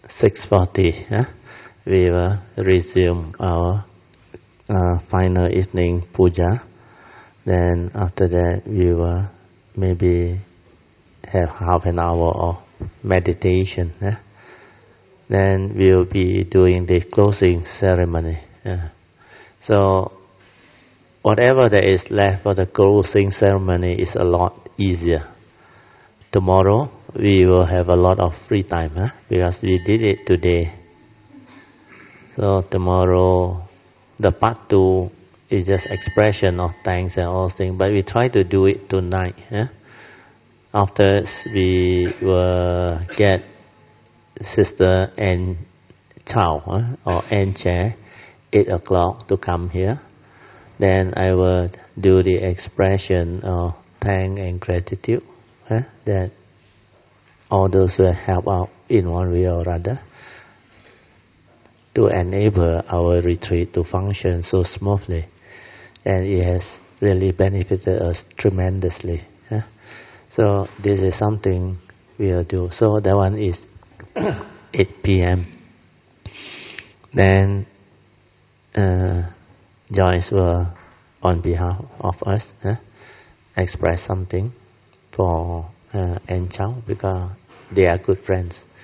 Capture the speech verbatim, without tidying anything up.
six forty, huh? we will resume our uh, final evening puja. Then after that, we will maybe have half an hour of meditation. Huh? Then we will be doing the closing ceremony. Uh, so whatever there is left for the closing ceremony is a lot easier. Tomorrow we will have a lot of free time, huh? because we did it today. So tomorrow the part two is just expression of thanks and all things, but we try to do it tonight. Huh? After we will get Sister Ann Chow huh? or Ann Chair, eight o'clock to come here. Then I will do the expression of thanks and gratitude huh? that all those who help out in one way or other to enable our retreat to function so smoothly. And it has really benefited us tremendously. Huh? So this is something we'll do. So that one is eight p.m. Then uh, Joyce will, on behalf of us, huh, express something for uh, Ann Chow, because they are good friends.